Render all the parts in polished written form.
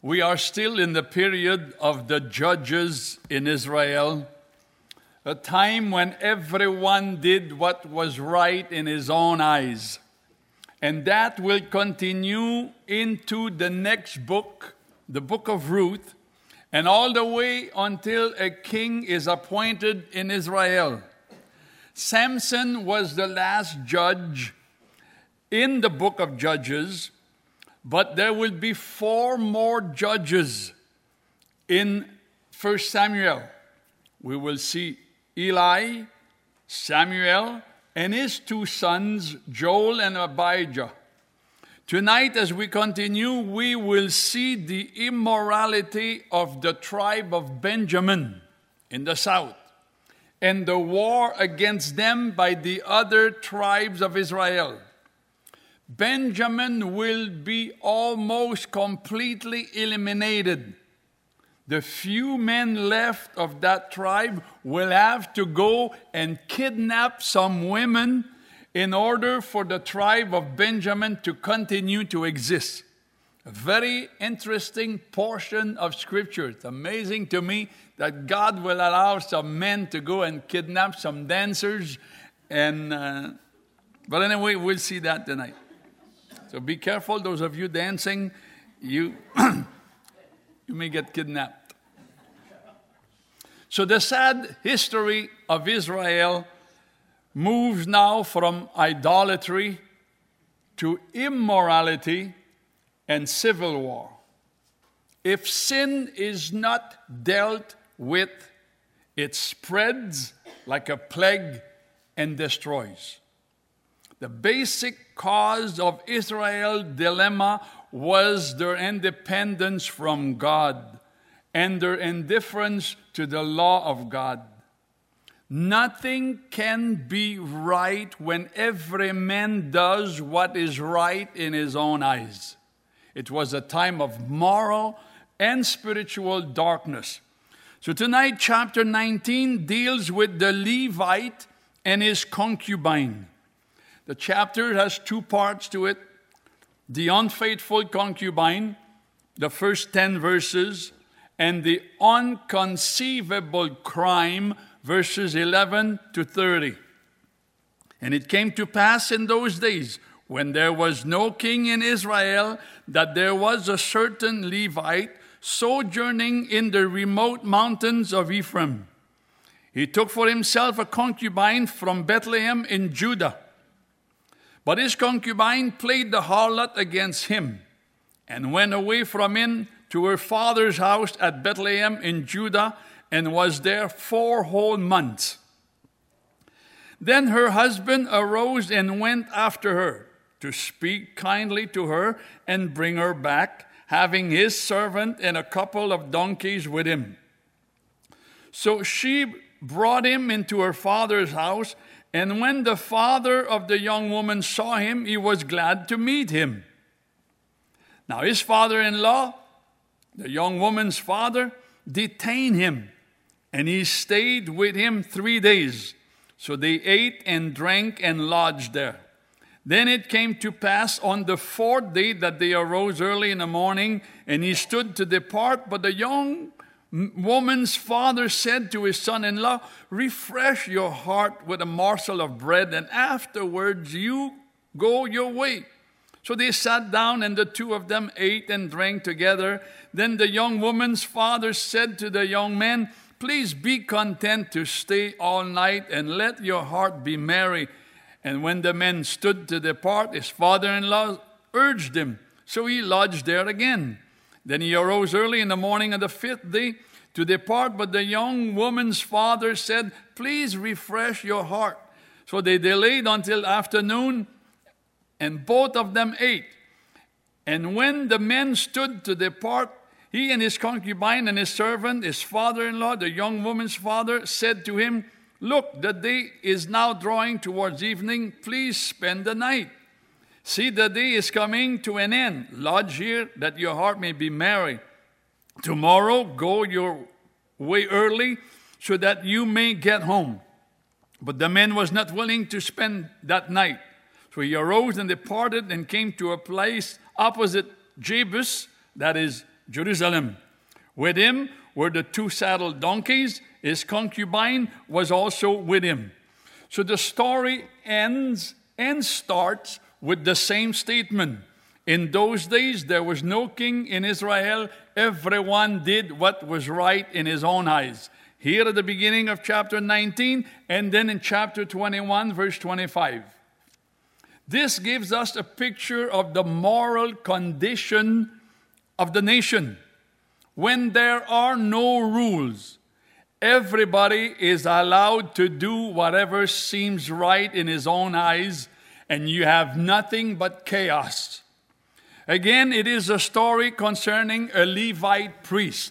We are still in the period of the judges in Israel, a time when everyone did what was right in his own eyes. And that will continue into the next book, the book of Ruth, and all the way until a king is appointed in Israel. Samson was the last judge in the book of Judges, but there will be 4 more judges in 1 Samuel. We will see Eli, Samuel, and his 2 sons, Joel and Abijah. Tonight, as we continue, we will see the immorality of the tribe of Benjamin in the south and the war against them by the other tribes of Israel. Benjamin will be almost completely eliminated. The few men left of that tribe will have to go and kidnap some women in order for the tribe of Benjamin to continue to exist. A very interesting portion of Scripture. It's amazing to me that God will allow some men to go and kidnap some dancers. But anyway, we'll see that tonight. So be careful, those of you dancing, you may get kidnapped. So the sad history of Israel moves now from idolatry to immorality and civil war. If sin is not dealt with, it spreads like a plague and destroys. The basic cause of Israel's dilemma was their independence from God and their indifference to the law of God. Nothing can be right when every man does what is right in his own eyes. It was a time of moral and spiritual darkness. So tonight, chapter 19 deals with the Levite and his concubine. The chapter has 2 parts to it. The unfaithful concubine, the first 10 verses, and the unconceivable crime, verses 11 to 30. And it came to pass in those days, when there was no king in Israel, that there was a certain Levite sojourning in the remote mountains of Ephraim. He took for himself a concubine from Bethlehem in Judah. But his concubine played the harlot against him and went away from him to her father's house at Bethlehem in Judah and was there 4 whole months. Then her husband arose and went after her to speak kindly to her and bring her back, having his servant and a couple of donkeys with him. So she brought him into her father's house, and when the father of the young woman saw him, he was glad to meet him. Now his father-in-law, the young woman's father, detained him, and he stayed with him 3 days. So they ate and drank and lodged there. Then it came to pass on the 4th day that they arose early in the morning, and he stood to depart. But the young woman's father said to his son-in-law, "Refresh your heart with a morsel of bread, and afterwards you go your way." So they sat down, and the 2 of them ate and drank together. Then the young woman's father said to the young man, "Please be content to stay all night, and let your heart be merry." And when the men stood to depart, his father-in-law urged him. So he lodged there again. Then he arose early in the morning of the 5th day to depart. But the young woman's father said, "Please refresh your heart." So they delayed until afternoon, and both of them ate. And when the men stood to depart, he and his concubine and his servant, his father-in-law, the young woman's father, said to him, "Look, the day is now drawing towards evening. Please spend the night. See, the day is coming to an end. Lodge here, that your heart may be merry. Tomorrow go your way early, so that you may get home." But the man was not willing to spend that night. So he arose and departed and came to a place opposite Jebus, that is Jerusalem. With him were the 2 saddled donkeys. His concubine was also with him. So the story ends and starts with the same statement. In those days, there was no king in Israel. Everyone did what was right in his own eyes. Here at the beginning of chapter 19, and then in chapter 21, verse 25. This gives us a picture of the moral condition of the nation. When there are no rules, everybody is allowed to do whatever seems right in his own eyes, and you have nothing but chaos. Again, it is a story concerning a Levite priest.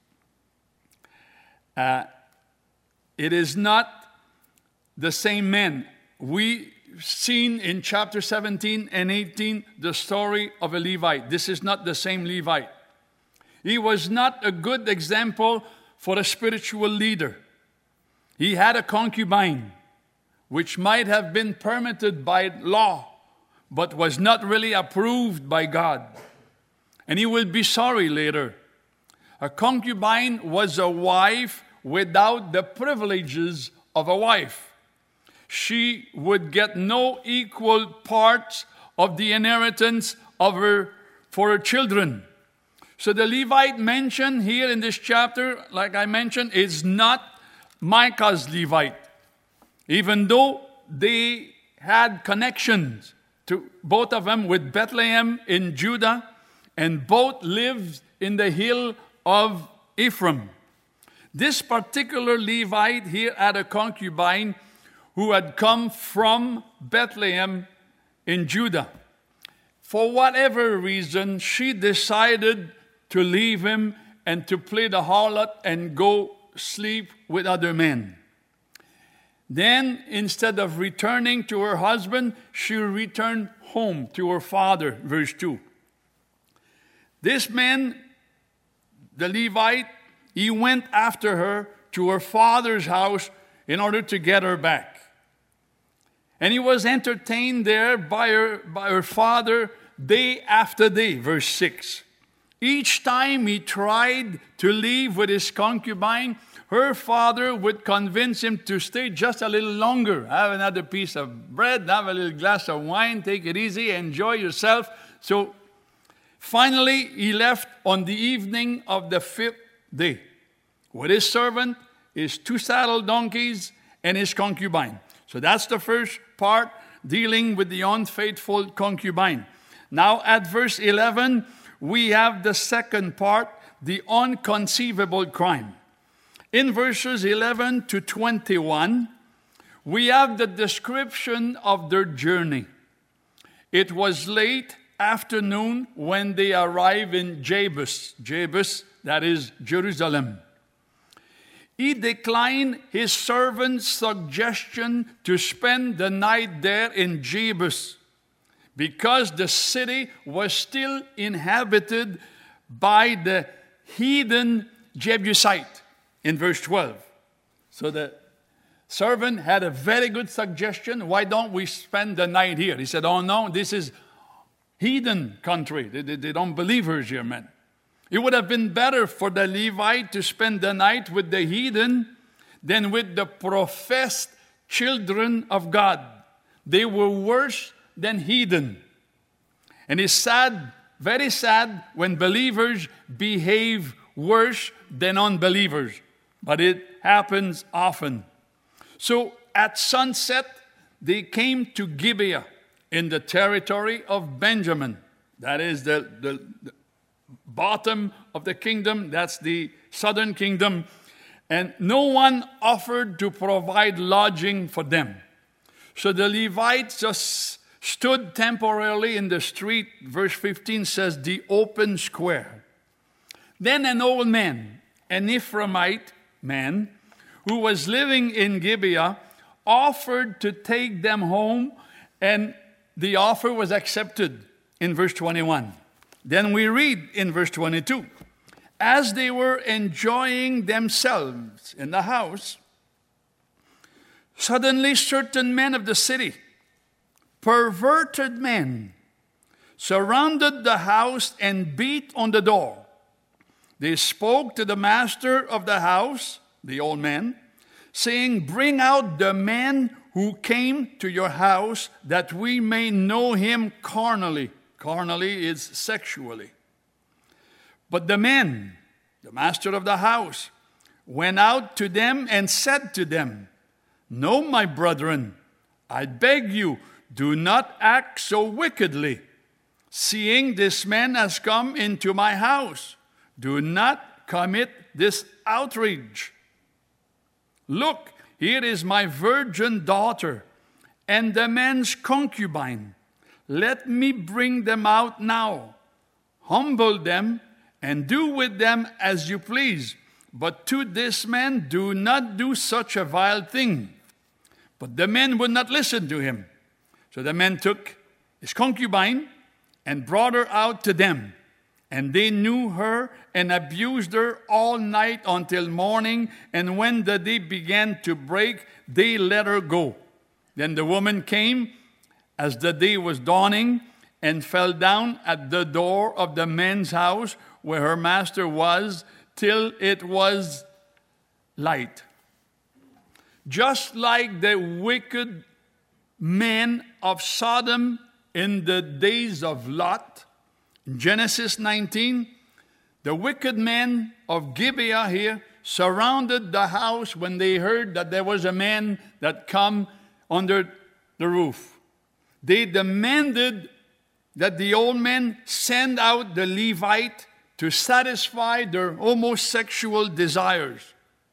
It is not the same man. We seen in chapter 17 and 18 the story of a Levite. This is not the same Levite. He was not a good example for a spiritual leader. He had a concubine, which might have been permitted by law, but was not really approved by God. And he will be sorry later. A concubine was a wife without the privileges of a wife. She would get no equal parts of the inheritance for her children. So the Levite mentioned here in this chapter, like I mentioned, is not Micah's Levite. Even though they had connections to both of them with Bethlehem in Judah, and both lived in the hill of Ephraim. This particular Levite here had a concubine who had come from Bethlehem in Judah. For whatever reason, she decided to leave him and to play the harlot and go sleep with other men. Then, instead of returning to her husband, she returned home to her father, verse 2. This man, the Levite, he went after her to her father's house in order to get her back. And he was entertained there by her father day after day, verse 6. Each time he tried to leave with his concubine, her father would convince him to stay just a little longer. Have another piece of bread, have a little glass of wine, take it easy, enjoy yourself. So finally, he left on the evening of the 5th day with his servant, his 2 saddled donkeys, and his concubine. So that's the first part, dealing with the unfaithful concubine. Now at verse 11, we have the second part, the unconceivable crime. In verses 11 to 21, we have the description of their journey. It was late afternoon when they arrived in Jebus. Jebus, that is Jerusalem. He declined his servant's suggestion to spend the night there in Jebus because the city was still inhabited by the heathen Jebusite. In verse 12. So the servant had a very good suggestion. Why don't we spend the night here? He said, oh no, this is heathen country. They don't believers here, man. It would have been better for the Levite to spend the night with the heathen than with the professed children of God. They were worse than heathen. And it's sad, very sad, when believers behave worse than unbelievers. But it happens often. So at sunset, they came to Gibeah in the territory of Benjamin. That is the bottom of the kingdom. That's the southern kingdom. And no one offered to provide lodging for them. So the Levites just stood temporarily in the street. Verse 15 says, the open square. Then an old man, an Ephraimite man, who was living in Gibeah, offered to take them home, and the offer was accepted in verse 21. Then we read in verse 22, as they were enjoying themselves in the house, suddenly certain men of the city, perverted men, surrounded the house and beat on the door. they spoke to the master of the house, the old man, saying, "Bring out the man who came to your house, that we may know him carnally." Carnally is sexually. But the men, the master of the house, went out to them and said to them, "No, my brethren, I beg you, do not act so wickedly. Seeing this man has come into my house, do not commit this outrage. Look, here is my virgin daughter and the man's concubine. Let me bring them out now. Humble them and do with them as you please. But to this man do not do such a vile thing." But the men would not listen to him. So the men took his concubine and brought her out to them. And they knew her and abused her all night until morning. And when the day began to break, they let her go. Then the woman came as the day was dawning and fell down at the door of the men's house where her master was, till it was light. Just like the wicked men of Sodom in the days of Lot, in Genesis 19, the wicked men of Gibeah here surrounded the house when they heard that there was a man that come under the roof. They demanded that the old men send out the Levite to satisfy their homosexual desires.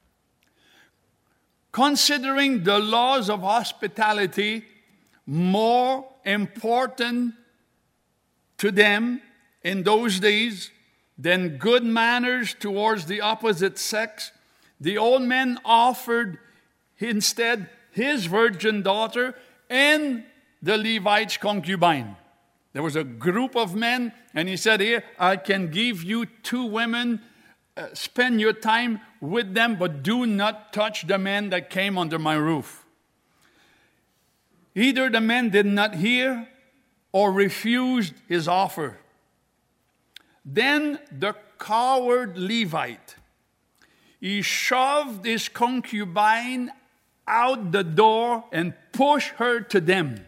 Considering the laws of hospitality more important to them in those days than good manners towards the opposite sex, the old man offered instead his virgin daughter and the Levite's concubine. There was a group of men, and he said, "Here, I can give you 2 women. Spend your time with them, but do not touch the men that came under my roof." Either the men did not hear or refused his offer. Then the coward Levite, he shoved his concubine out the door and pushed her to them.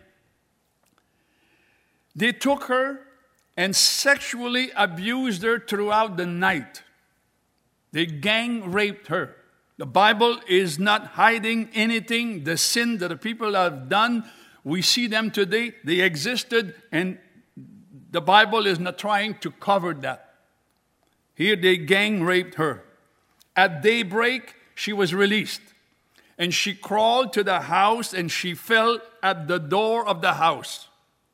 They took her and sexually abused her throughout the night. They gang raped her. The Bible is not hiding anything. The sin that the people have done, we see them today. They existed, and the Bible is not trying to cover that. Here they gang raped her. At daybreak, she was released. And she crawled to the house, and she fell at the door of the house.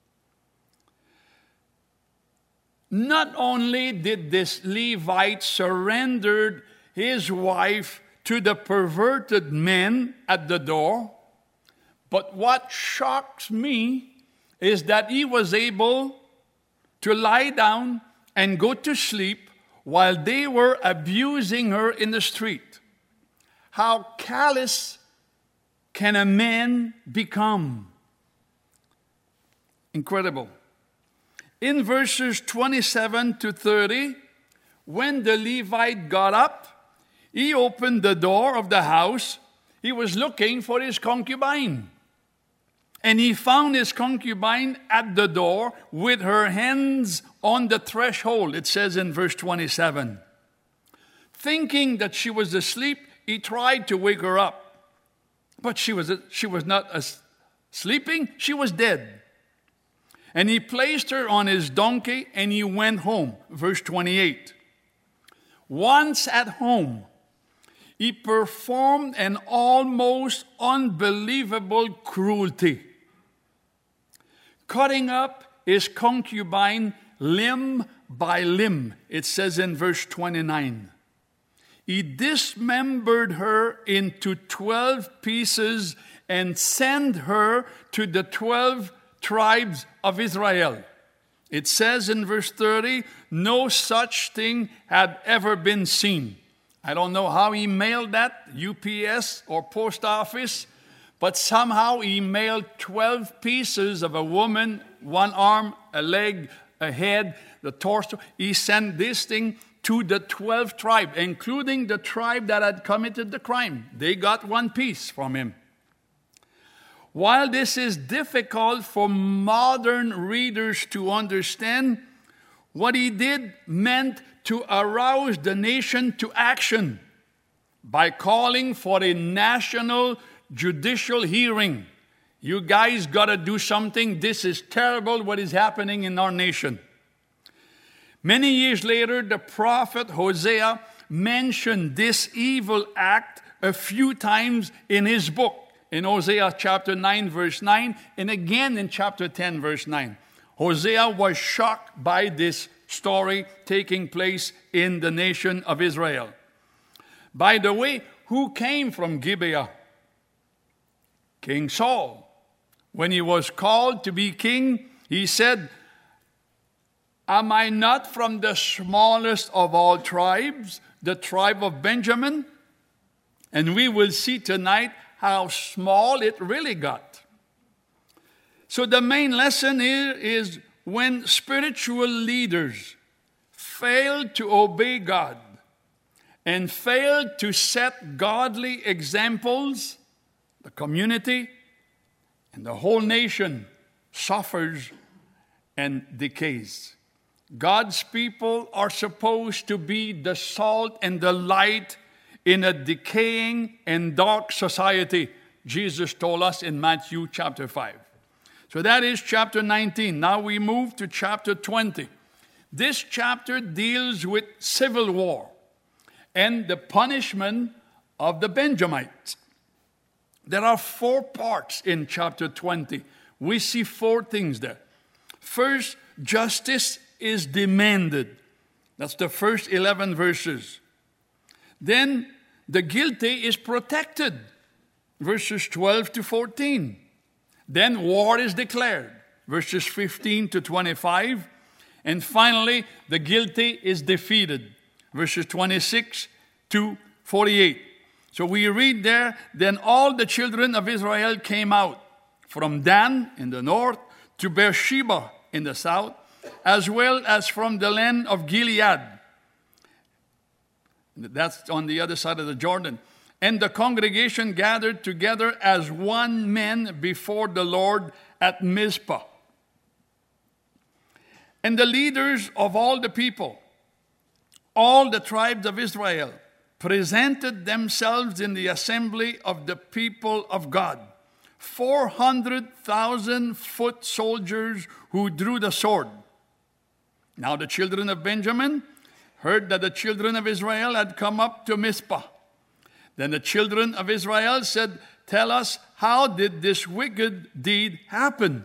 Not only did this Levite surrender his wife to the perverted men at the door, but what shocks me is that he was able to lie down and go to sleep while they were abusing her in the street. How callous can a man become? Incredible. In verses 27 to 30, when the Levite got up, he opened the door of the house. He was looking for his concubine. And he found his concubine at the door with her hands on the threshold, it says in verse 27. Thinking that she was asleep, he tried to wake her up. But she was not sleeping, she was dead. And he placed her on his donkey and he went home. Verse 28. Once at home, he performed an almost unbelievable cruelty, cutting up his concubine limb by limb. It says in verse 29. He dismembered her into 12 pieces and sent her to the 12 tribes of Israel. It says in verse 30, no such thing had ever been seen. I don't know how he mailed that, UPS or post office, but somehow he mailed 12 pieces of a woman, one arm, a leg, a head, the torso. He sent this thing to the 12 tribes, including the tribe that had committed the crime. They got one piece from him. While this is difficult for modern readers to understand, what he did meant to arouse the nation to action by calling for a national judicial hearing. You guys got to do something. This is terrible what is happening in our nation. Many years later, the prophet Hosea mentioned this evil act a few times in his book, in Hosea chapter 9, verse 9, and again in chapter 10, verse 9. Hosea was shocked by this story taking place in the nation of Israel. By the way, who came from Gibeah? King Saul. When he was called to be king, he said, "Am I not from the smallest of all tribes, the tribe of Benjamin?" And we will see tonight how small it really got. So the main lesson here is when spiritual leaders fail to obey God and fail to set godly examples, the community and the whole nation suffers and decays. God's people are supposed to be the salt and the light in a decaying and dark society, Jesus told us in Matthew chapter 5. So that is chapter 19. Now we move to chapter 20. This chapter deals with civil war and the punishment of the Benjamites. There are 4 parts in chapter 20. We see 4 things there. First, justice is demanded. That's the first 11 verses. Then the guilty is protected, verses 12 to 14. Then war is declared, verses 15 to 25. And finally, the guilty is defeated, verses 26 to 48. So we read there, then all the children of Israel came out from Dan in the north to Beersheba in the south, as well as from the land of Gilead. That's on the other side of the Jordan. And the congregation gathered together as one man before the Lord at Mizpah. And the leaders of all the people, all the tribes of Israel, presented themselves in the assembly of the people of God. 400,000 foot soldiers who drew the sword. Now the children of Benjamin heard that the children of Israel had come up to Mizpah. Then the children of Israel said, "Tell us, how did this wicked deed happen?"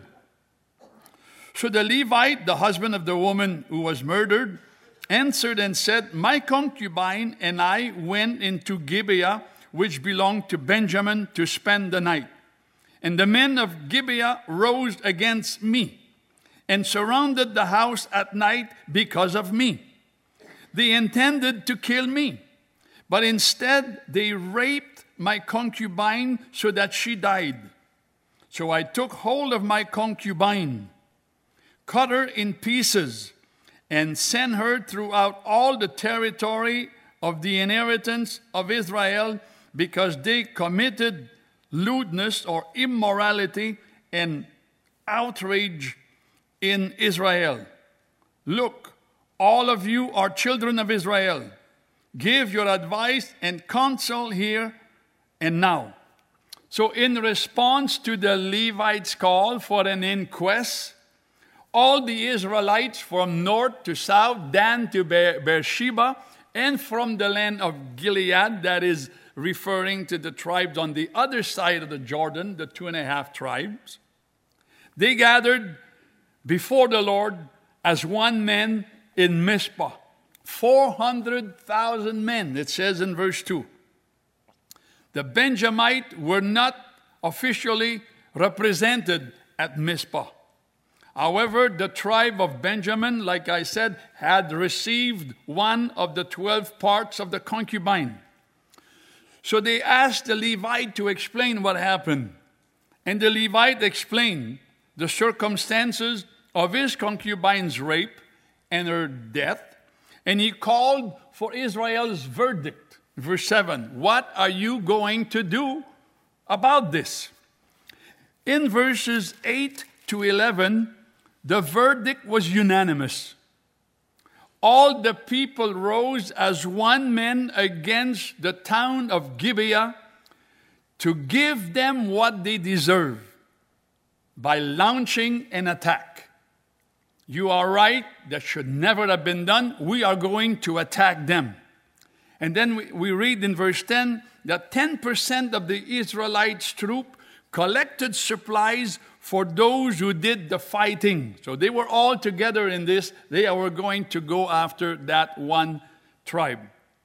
So the Levite, the husband of the woman who was murdered, answered and said, "My concubine and I went into Gibeah, which belonged to Benjamin, to spend the night. And the men of Gibeah rose against me and surrounded the house at night because of me. They intended to kill me, but instead they raped my concubine so that she died. So I took hold of my concubine, cut her in pieces, and sent her throughout all the territory of the inheritance of Israel, because they committed lewdness or immorality and outrage in Israel. Look, all of you are children of Israel. Give your advice and counsel here and now." So in response to the Levites' call for an inquest, all the Israelites from north to south, Dan to Beersheba, and from the land of Gilead, that is referring to the tribes on the other side of the Jordan, the 2.5 tribes, they gathered before the Lord as one man in Mizpah. 400,000 men, it says in verse 2. The Benjamites were not officially represented at Mizpah. However, the tribe of Benjamin, like I said, had received one of the 12 parts of the concubine. So they asked the Levite to explain what happened. And the Levite explained the circumstances of his concubine's rape and her death, And he called for Israel's verdict. Verse 7, what are you going to do about this? In verses 8 to 11, the verdict was unanimous. All the people rose as one man against the town of Gibeah to give them what they deserve by launching an attack. You are right, that should never have been done. We are going to attack them. And then we read in verse 10 that 10% of the Israelites' troop collected supplies for those who did the fighting. So they were all together in this. They were going to go after that one tribe.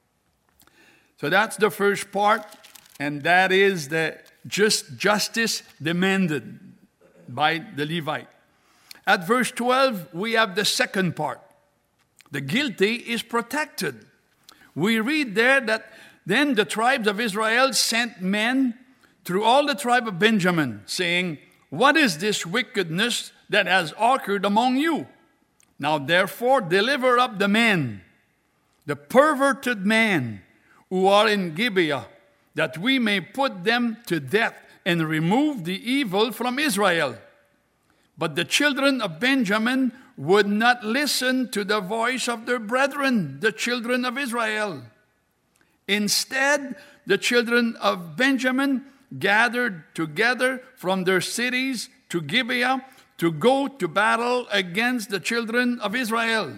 So that's the first part, and that is the justice demanded by the Levite. At verse 12, we have the second part. The guilty is protected. We read there that then the tribes of Israel sent men through all the tribe of Benjamin, saying, what is this wickedness that has occurred among you? Now therefore deliver up the men, the perverted men who are in Gibeah, that we may put them to death and remove the evil from Israel. But the children of Benjamin would not listen to the voice of their brethren, the children of Israel. Instead, the children of Benjamin gathered together from their cities to Gibeah to go to battle against the children of Israel.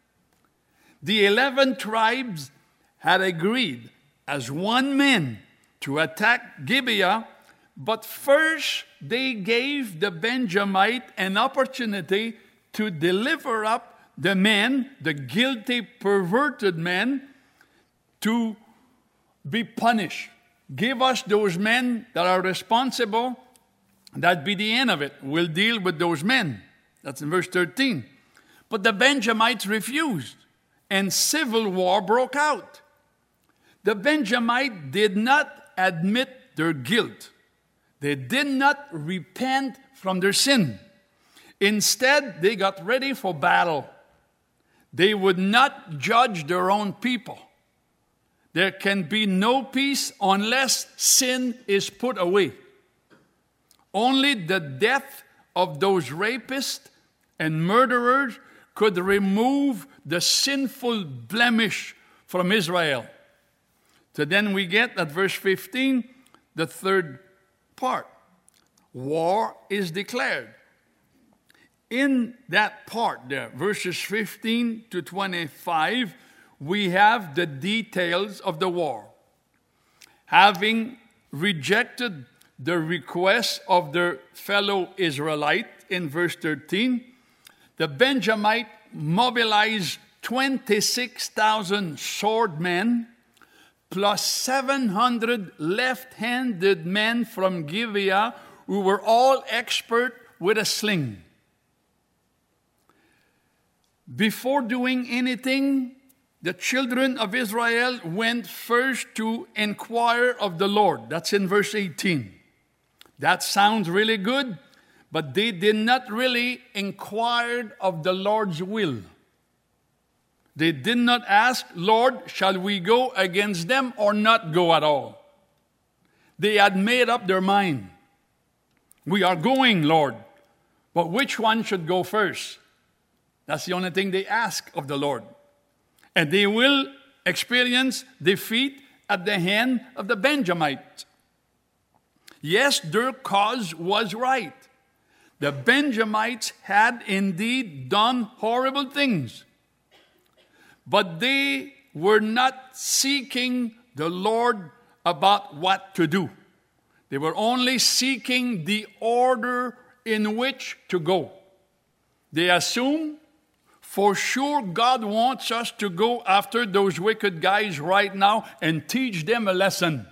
The 11 tribes had agreed as one man to attack Gibeah, but first they gave the Benjamite an opportunity to deliver up the men, the guilty, perverted men, to be punished. Give us those men that are responsible. That'd be the end of it. We'll deal with those men. That's in verse 13. But the Benjamites refused, and civil war broke out. The Benjamites did not admit their guilt. They did not repent from their sin. Instead, they got ready for battle. They would not judge their own people. There can be no peace unless sin is put away. Only the death of those rapists and murderers could remove the sinful blemish from Israel. So then we get at verse 15, the third part. War is declared. In that part there, verses 15 to 25, we have the details of the war. Having rejected the request of their fellow Israelite in verse 13, the Benjamite mobilized 26,000 swordmen plus 700 left-handed men from Gibeah who were all expert with a sling. Before doing anything, the children of Israel went first to inquire of the Lord. That's in verse 18. That sounds really good, but they did not really inquire of the Lord's will. They did not ask, Lord, shall we go against them or not go at all? They had made up their mind. We are going, Lord, but which one should go first? That's the only thing they ask of the Lord. And they will experience defeat at the hand of the Benjamites. Yes, their cause was right. The Benjamites had indeed done horrible things. But they were not seeking the Lord about what to do. They were only seeking the order in which to go. They assumed, for sure, God wants us to go after those wicked guys right now and teach them a lesson.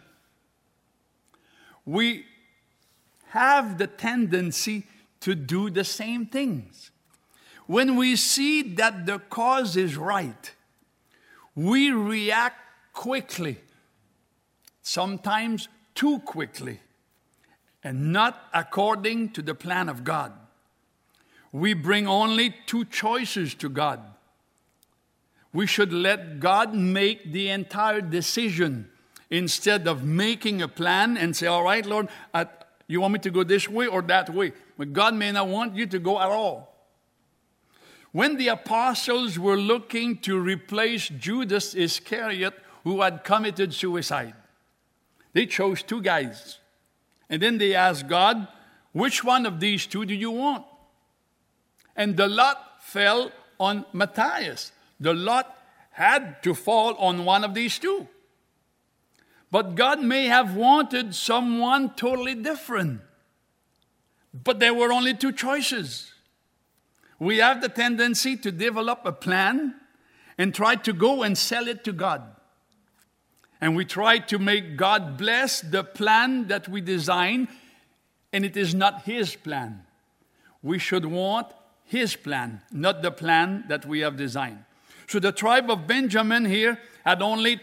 We have the tendency to do the same things. When we see that the cause is right, we react quickly, sometimes too quickly, and not according to the plan of God. We bring only two choices to God. we should let God make the entire decision instead of making a plan and say, all right, Lord, you want me to go this way or that way? But God may not want you to go at all. When the apostles were looking to replace Judas Iscariot, who had committed suicide, they chose two guys. And then they asked God, which one of these two do you want? And the lot fell on Matthias. The lot had to fall on one of these two. But God may have wanted someone totally different. But there were only two choices. We have the tendency to develop a plan and try to go and sell it to God. And we try to make God bless the plan that we design, and it is not His plan. We should want His plan, not the plan that we have designed. So the tribe of Benjamin here had only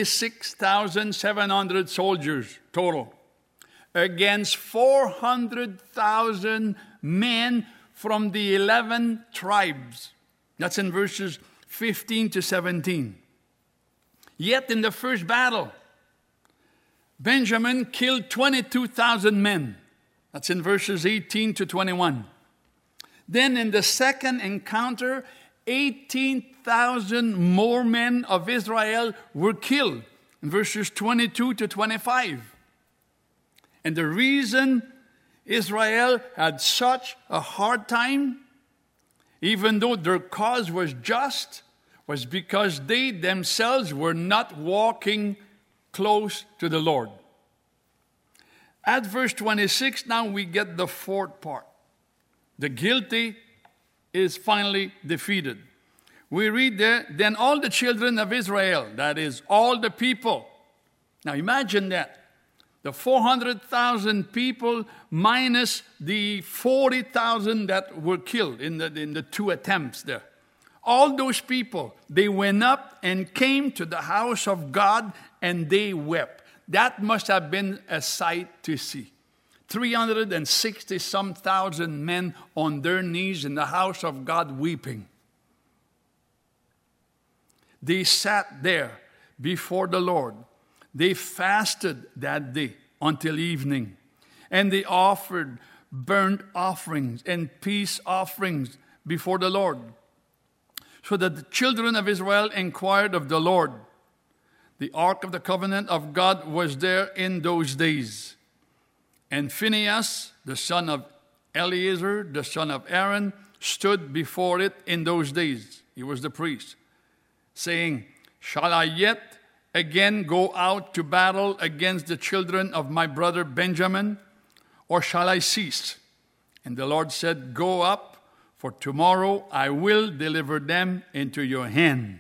26,700 soldiers total, against 400,000 men from the 11 tribes. That's in verses 15 to 17. Yet in the first battle, Benjamin killed 22,000 men. That's in verses 18 to 21. Then in the second encounter, 18,000 more men of Israel were killed, in verses 22 to 25. And the reason Israel had such a hard time, even though their cause was just, was because they themselves were not walking close to the Lord. At verse 26, now we get the fourth part. The guilty is finally defeated. We read there, then all the children of Israel, that is, all the people. Now imagine that. The 400,000 people minus the 40,000 that were killed in the two attempts there. All those people, they went up and came to the house of God and they wept. That must have been a sight to see. 360-some thousand men on their knees in the house of God weeping. They sat there before the Lord. They fasted that day until evening. And they offered burnt offerings and peace offerings before the Lord. So that the children of Israel inquired of the Lord. The ark of the covenant of God was there in those days. And Phinehas, the son of Eleazar, the son of Aaron, stood before it in those days. He was the priest, saying, shall I yet again go out to battle against the children of my brother Benjamin, or shall I cease? And the Lord said, go up, for tomorrow I will deliver them into your hand.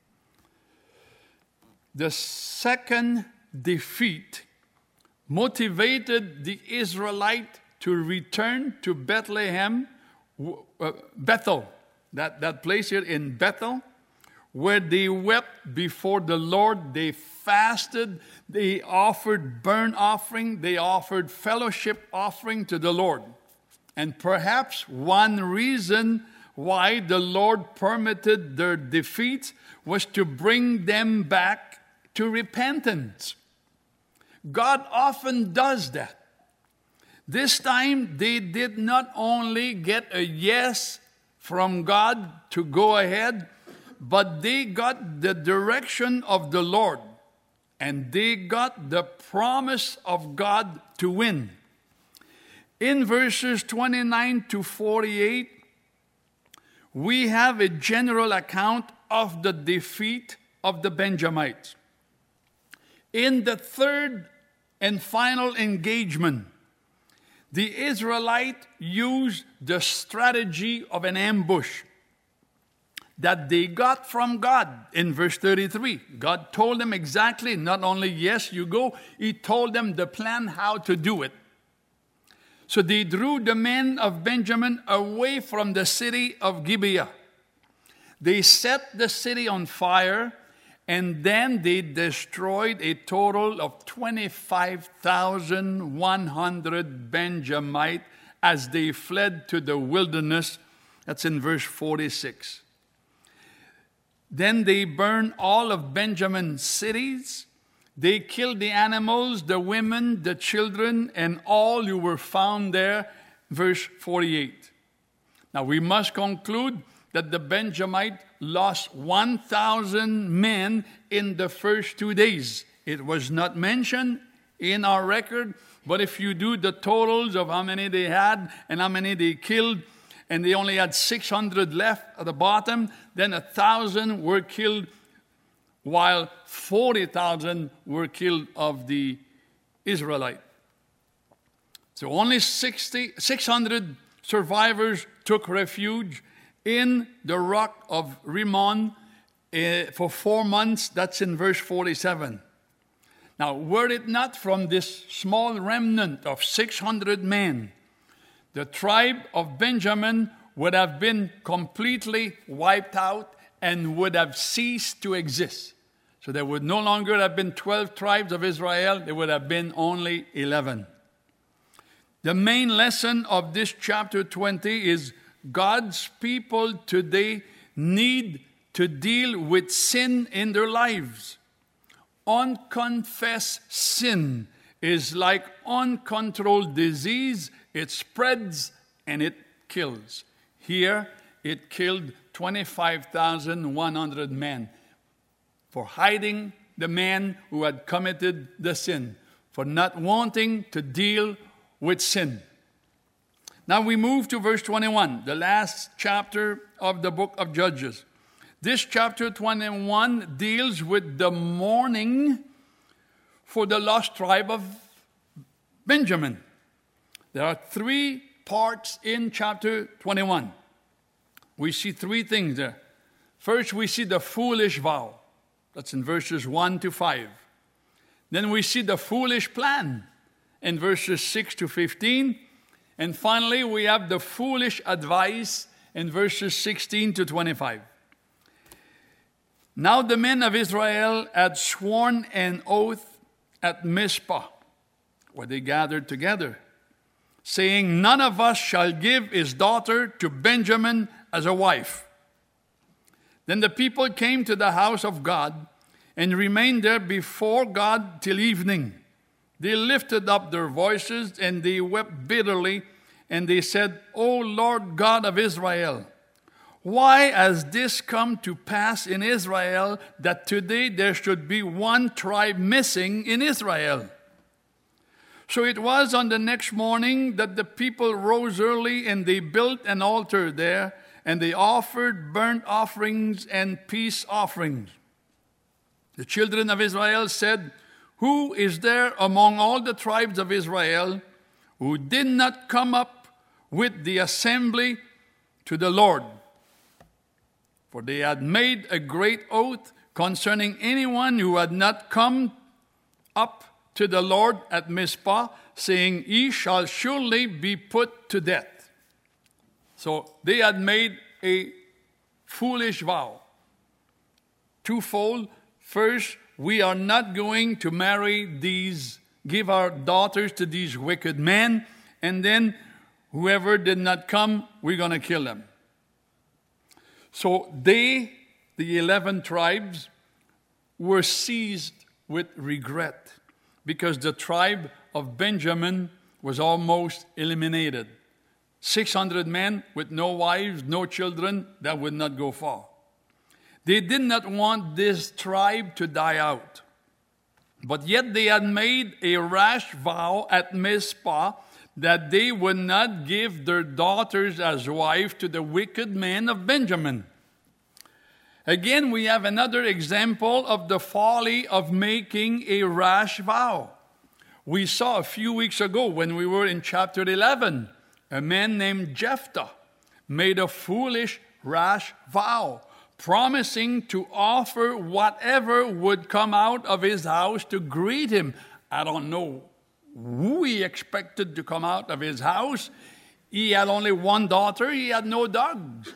The second defeat motivated the Israelite to return to Bethlehem, Bethel, that place here in Bethel, where they wept before the Lord. They fasted, they offered burnt offering, they offered fellowship offering to the Lord. And perhaps one reason why the Lord permitted their defeat was to bring them back to repentance. God often does that. This time, they did not only get a yes from God to go ahead, but they got the direction of the Lord, and they got the promise of God to win. In verses 29 to 48, we have a general account of the defeat of the Benjamites. In the third and final engagement, the Israelites used the strategy of an ambush that they got from God in verse 33. God told them exactly, not only yes, you go, He told them the plan how to do it. So they drew the men of Benjamin away from the city of Gibeah. They set the city on fire, and then they destroyed a total of 25,100 Benjamites as they fled to the wilderness. That's in verse 46. Then they burned all of Benjamin's cities. They killed the animals, the women, the children, and all who were found there. Verse 48. Now we must conclude that the Benjamites lost 1,000 men in the first 2 days. It was not mentioned in our record, but if you do the totals of how many they had and how many they killed, and they only had 600 left at the bottom, then 1,000 were killed, while 40,000 were killed of the Israelite. So only 600 survivors took refuge in the rock of Rimmon for 4 months. That's in verse 47. Now, were it not from this small remnant of 600 men, the tribe of Benjamin would have been completely wiped out and would have ceased to exist. So there would no longer have been 12 tribes of Israel. There would have been only 11. The main lesson of this chapter 20 is God's people today need to deal with sin in their lives. Unconfessed sin is like uncontrolled disease. It spreads and it kills. Here, it killed 25,100 men for hiding the man who had committed the sin, for not wanting to deal with sin. Now we move to verse 21, the last chapter of the book of Judges. This chapter 21 deals with the mourning for the lost tribe of Benjamin. There are 3 parts in chapter 21. We see 3 things there. First, we see the foolish vow. That's in verses 1 to 5. Then we see the foolish plan in verses 6 to 15. And finally, we have the foolish advice in verses 16 to 25. Now the men of Israel had sworn an oath at Mizpah, where they gathered together, saying, "None of us shall give his daughter to Benjamin as a wife." Then the people came to the house of God and remained there before God till evening. They lifted up their voices and they wept bitterly, and they said, "O Lord God of Israel, why has this come to pass in Israel, that today there should be one tribe missing in Israel?" So it was on the next morning that the people rose early, and they built an altar there, and they offered burnt offerings and peace offerings. The children of Israel said, "Who is there among all the tribes of Israel who did not come up with the assembly to the Lord?" For they had made a great oath concerning anyone who had not come up to the Lord at Mizpah, saying, "He shall surely be put to death." So they had made a foolish vow. Twofold. First, we are not going to give our daughters to these wicked men, and then whoever did not come, we're going to kill them. So they, the 11 tribes, were seized with regret because the tribe of Benjamin was almost eliminated. 600 men with no wives, no children, that would not go far. They did not want this tribe to die out. But yet they had made a rash vow at Mizpah that they would not give their daughters as wives to the wicked men of Benjamin. Again, we have another example of the folly of making a rash vow. We saw a few weeks ago when we were in chapter 11, a man named Jephthah made a foolish, rash vow, promising to offer whatever would come out of his house to greet him. I don't know who he expected to come out of his house. He had only one daughter. He had no dogs.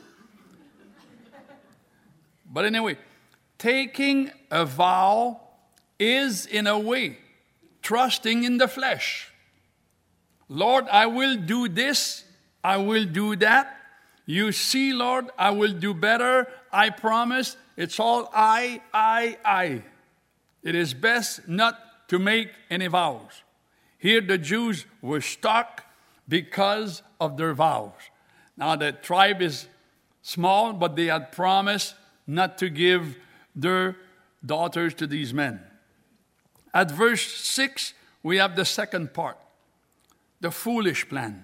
But anyway, taking a vow is, in a way, trusting in the flesh. Lord, I will do this. I will do that. You see, Lord, I will do better. I promise. It's all I. It is best not to make any vows. Here the Jews were stuck because of their vows. Now the tribe is small, but they had promised not to give their daughters to these men. At verse 6, we have the second part, the foolish plan.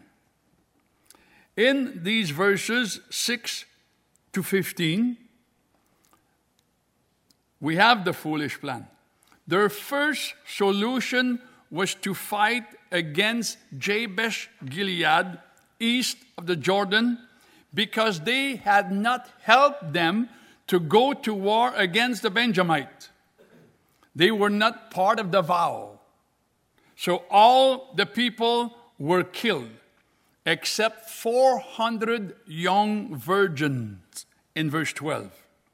In these verses 6 to 15, we have the foolish plan. Their first solution was to fight against Jabesh Gilead, east of the Jordan, because they had not helped them to go to war against the Benjamites. They were not part of the vow. So all the people were killed, except 400 young virgins in verse 12.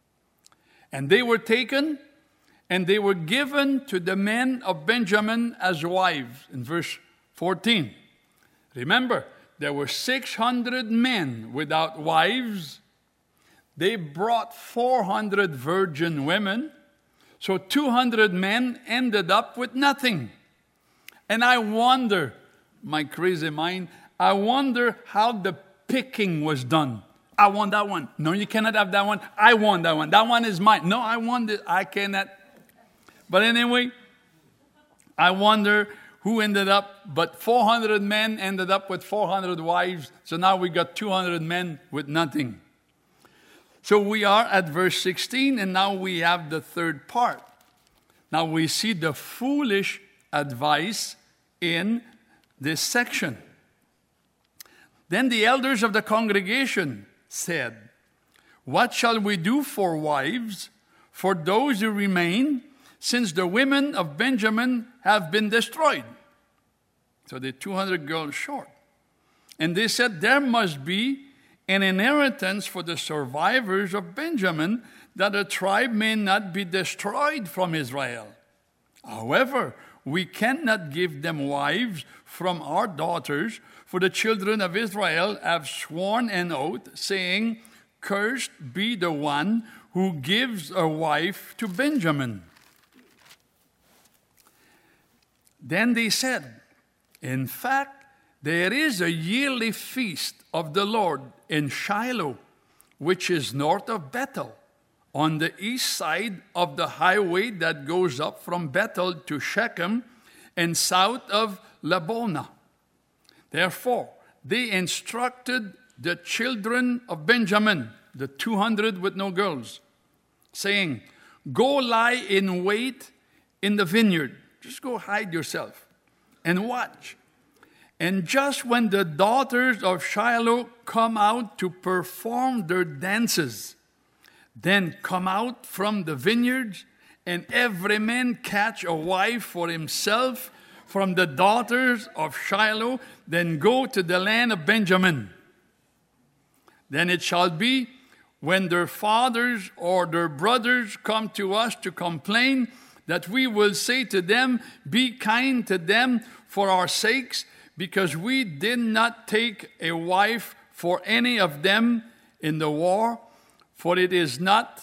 And they were taken, and they were given to the men of Benjamin as wives in verse 14. Remember, there were 600 men without wives. They brought 400 virgin women, so 200 men ended up with nothing. And I wonder, my crazy mind, I wonder how the picking was done. I want that one. No, you cannot have that one. I want that one. That one is mine. No, I want it. I cannot. But anyway, I wonder who ended up, but 400 men ended up with 400 wives. So now we got 200 men with nothing. So we are at verse 16, and now we have the third part. Now we see the foolish advice in this section. Then the elders of the congregation said, "What shall we do for wives for those who remain, since the women of Benjamin have been destroyed?" So they're 200 girls short. And they said, "There must be an inheritance for the survivors of Benjamin, that a tribe may not be destroyed from Israel. However, we cannot give them wives from our daughters, for the children of Israel have sworn an oath, saying, 'Cursed be the one who gives a wife to Benjamin.'" Then they said, "In fact, there is a yearly feast of the Lord in Shiloh, which is north of Bethel, on the east side of the highway that goes up from Bethel to Shechem, and south of Lebonah." Therefore, they instructed the children of Benjamin, the 200 with no girls, saying, "Go lie in wait in the vineyard." Just go hide yourself and watch. "And just when the daughters of Shiloh come out to perform their dances, then come out from the vineyards, and every man catch a wife for himself from the daughters of Shiloh, then go to the land of Benjamin. Then it shall be, when their fathers or their brothers come to us to complain, that we will say to them, 'Be kind to them for our sakes, because we did not take a wife for any of them in the war, for it is not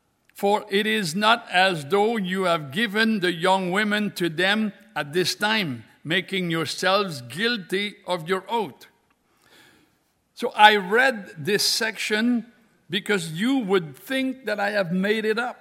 as though you have given the young women to them at this time, making yourselves guilty of your oath.'" So I read this section because you would think that I have made it up.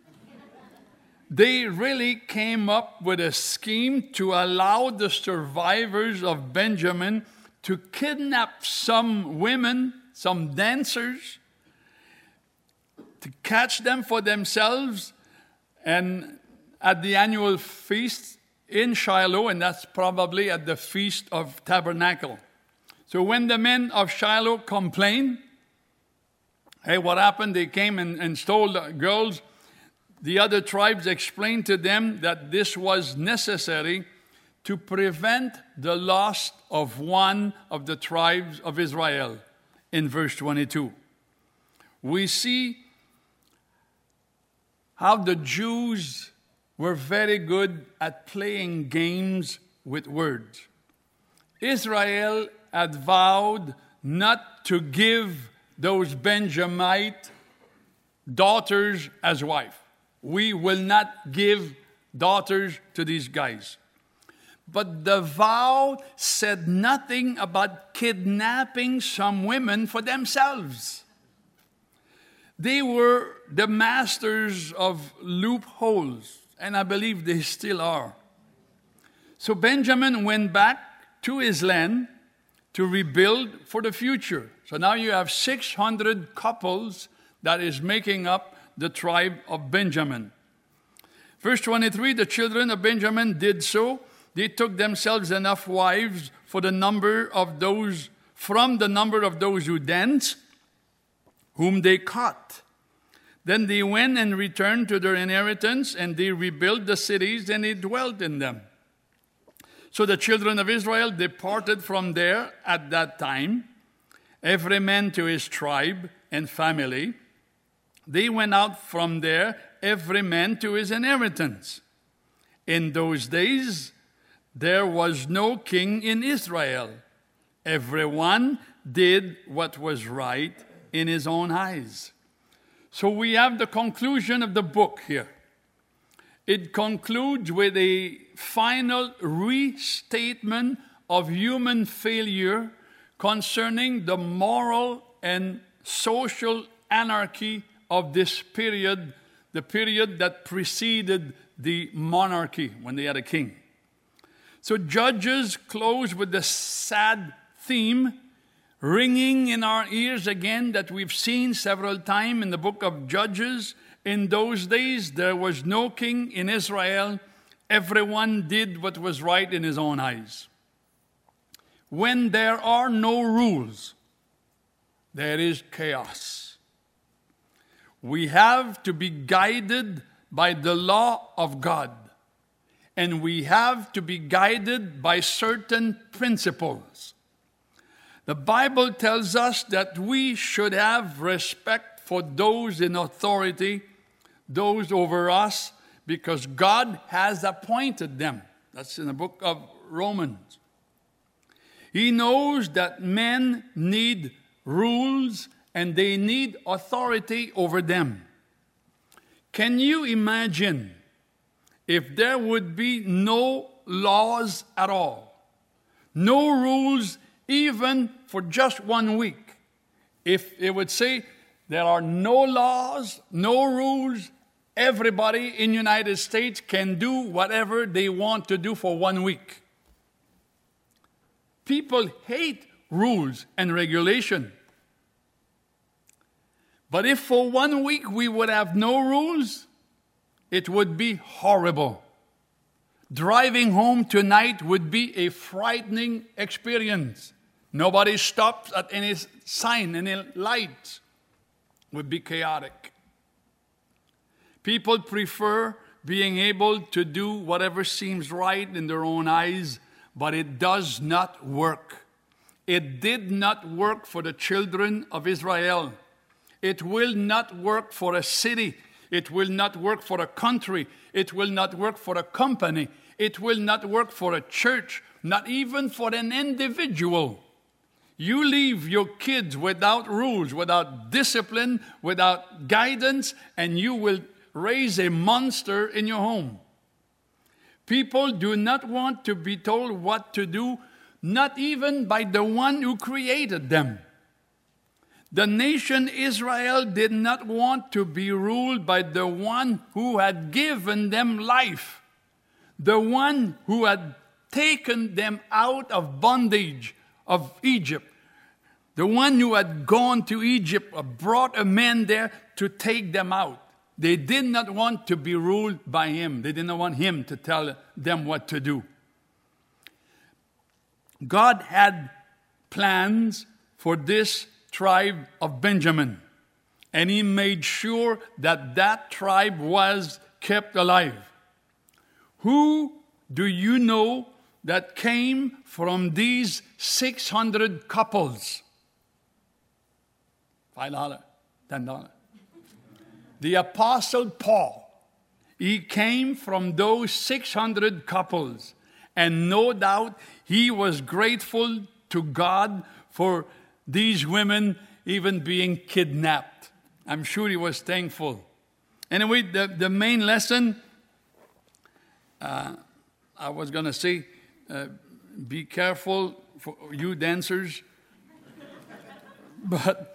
They really came up with a scheme to allow the survivors of Benjamin to kidnap some women, some dancers, to catch them for themselves, and at the annual feast in Shiloh, and that's probably at the Feast of Tabernacle. So when the men of Shiloh complained, hey, what happened? They came and stole the girls. The other tribes explained to them that this was necessary to prevent the loss of one of the tribes of Israel. In verse 22, we see how the Jews were very good at playing games with words. Israel had vowed not to give those Benjamites daughters as wife. We will not give daughters to these guys. But the vow said nothing about kidnapping some women for themselves. They were the masters of loopholes, and I believe they still are. So Benjamin went back to his land to rebuild for the future. So now you have 600 couples that is making up the tribe of Benjamin. Verse 23, the children of Benjamin did so. They took themselves enough wives from the number of those who danced, whom they caught. Then they went and returned to their inheritance, and they rebuilt the cities, and they dwelt in them. So the children of Israel departed from there at that time, every man to his tribe and family. They went out from there, every man to his inheritance. In those days, there was no king in Israel. Everyone did what was right in his own eyes. So we have the conclusion of the book here. It concludes with a final restatement of human failure concerning the moral and social anarchy of this period, the period that preceded the monarchy when they had a king. So Judges close with the sad theme ringing in our ears again that we've seen several times in the book of Judges. In those days, there was no king in Israel. Everyone did what was right in his own eyes. When there are no rules, there is chaos. We have to be guided by the law of God. And we have to be guided by certain principles. The Bible tells us that we should have respect for those in authority, those over us, because God has appointed them. That's in the book of Romans. He knows that men need rules and they need authority over them. Can you imagine if there would be no laws at all, no rules even for just 1 week? If it would say there are no laws, no rules, everybody in the United States can do whatever they want to do for 1 week. People hate rules and regulation. But if for 1 week we would have no rules, it would be horrible. Driving home tonight would be a frightening experience. Nobody stops at any sign, any light. It would be chaotic. People prefer being able to do whatever seems right in their own eyes, but it does not work. It did not work for the children of Israel. It will not work for a city. It will not work for a country. It will not work for a company. It will not work for a church, not even for an individual. You leave your kids without rules, without discipline, without guidance, and you will raise a monster in your home. People do not want to be told what to do, not even by the one who created them. The nation Israel did not want to be ruled by the one who had given them life, the one who had taken them out of bondage of Egypt, the one who had gone to Egypt, brought a man there to take them out. They did not want to be ruled by him. They did not want him to tell them what to do. God had plans for this tribe of Benjamin, and he made sure that that tribe was kept alive. Who do you know that came from these 600 couples? $5, $10. The Apostle Paul, he came from those 600 couples, and no doubt he was grateful to God for these women even being kidnapped. I'm sure he was thankful. Anyway, the main lesson, I was going to say, be careful for you dancers. But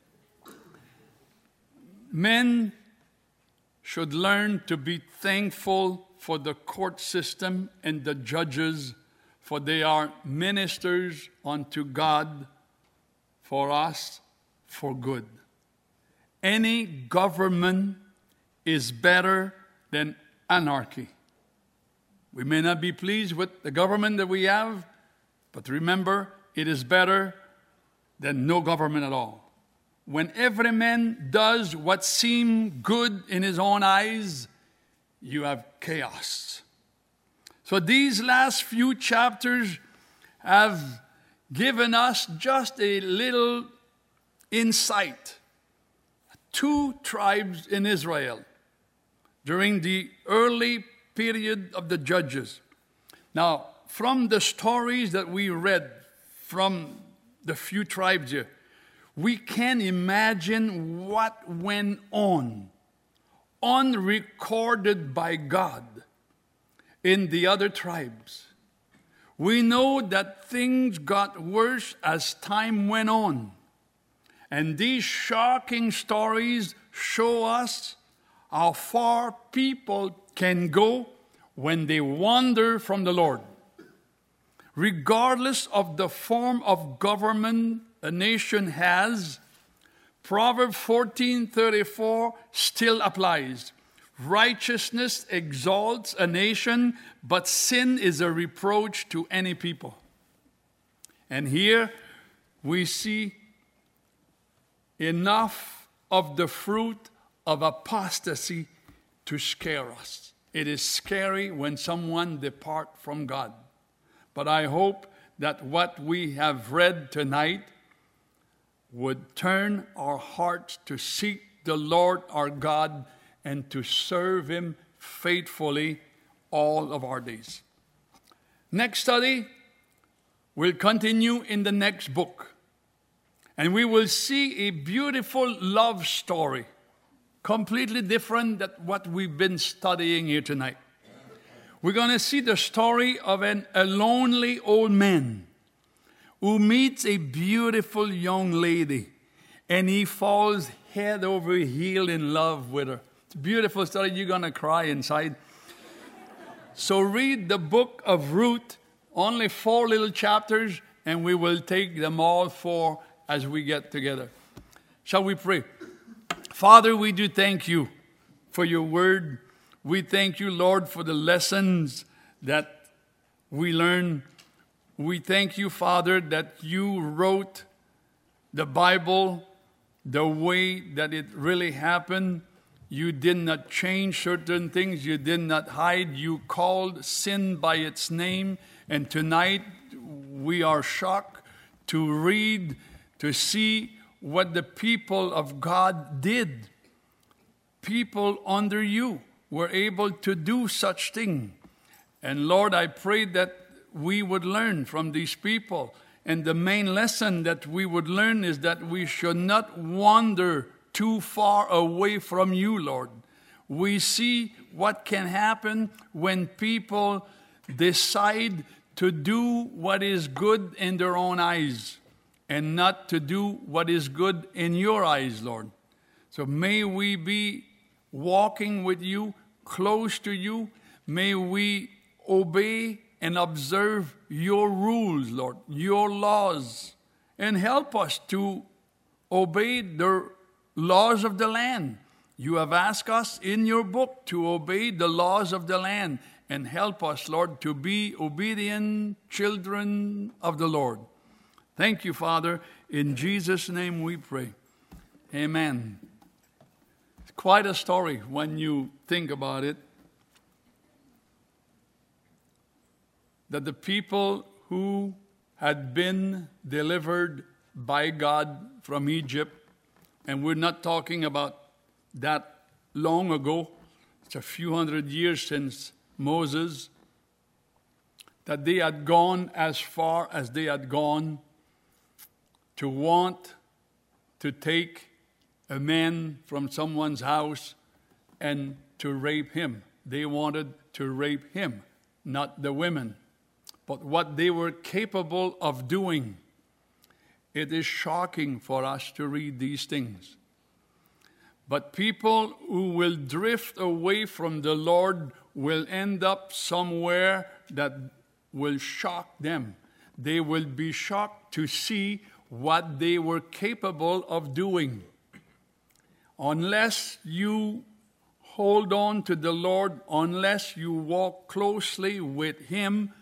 men should learn to be thankful for the court system and the judges, for they are ministers unto God for us, for good. Any government is better than anarchy. We may not be pleased with the government that we have, but remember, it is better than no government at all. When every man does what seems good in his own eyes, you have chaos. So these last few chapters have given us just a little insight. 2 tribes in Israel during the early period of the Judges. Now, from the stories that we read from the few tribes here, we can imagine what went on, unrecorded by God in the other tribes. We know that things got worse as time went on. And these shocking stories show us how far people can go when they wander from the Lord. Regardless of the form of government a nation has, Proverbs 14:34 still applies. Righteousness exalts a nation, but sin is a reproach to any people. And here we see enough of the fruit of apostasy to scare us. It is scary when someone departs from God. But I hope that what we have read tonight would turn our hearts to seek the Lord our God and to serve Him faithfully all of our days. Next study will continue in the next book. And we will see a beautiful love story, completely different than what we've been studying here tonight. We're going to see the story of a lonely old man who meets a beautiful young lady, and he falls head over heel in love with her. It's a beautiful story. You're going to cry inside. So read the book of Ruth, only 4 little chapters, and we will take them all 4 as we get together. Shall we pray? Father, we do thank you for your word. We thank you, Lord, for the lessons that we learn. We thank you, Father, that you wrote the Bible the way that it really happened. You did not change certain things. You did not hide. You called sin by its name. And tonight we are shocked to read, to see what the people of God did. People under you were able to do such thing. And Lord, I pray that we would learn from these people. And the main lesson that we would learn is that we should not wander too far away from you, Lord. We see what can happen when people decide to do what is good in their own eyes and not to do what is good in your eyes, Lord. So may we be walking with you, close to you. May we obey and observe your rules, Lord, your laws, and help us to obey the laws of the land. You have asked us in your book to obey the laws of the land, and help us, Lord, to be obedient children of the Lord. Thank you, Father. In Jesus' name we pray. Amen. It's quite a story when you think about it. That the people who had been delivered by God from Egypt, and we're not talking about that long ago, it's a few hundred years since Moses, that they had gone as far as they had gone to want to take a man from someone's house and to rape him. They wanted to rape him, not the women. But what they were capable of doing, it is shocking for us to read these things. But people who will drift away from the Lord will end up somewhere that will shock them. They will be shocked to see what they were capable of doing. Unless you hold on to the Lord, unless you walk closely with Him,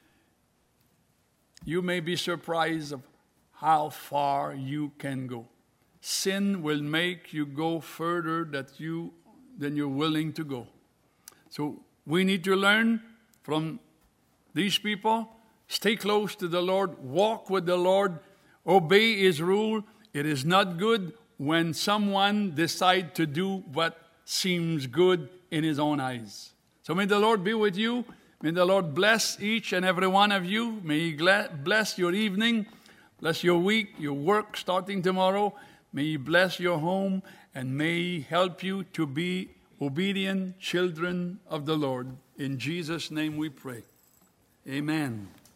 you may be surprised of how far you can go. Sin will make you go further than you're willing to go. So we need to learn from these people. Stay close to the Lord. Walk with the Lord. Obey His rule. It is not good when someone decides to do what seems good in his own eyes. So may the Lord be with you. May the Lord bless each and every one of you. May He bless your evening, bless your week, your work starting tomorrow. May He bless your home, and may He help you to be obedient children of the Lord. In Jesus' name we pray. Amen.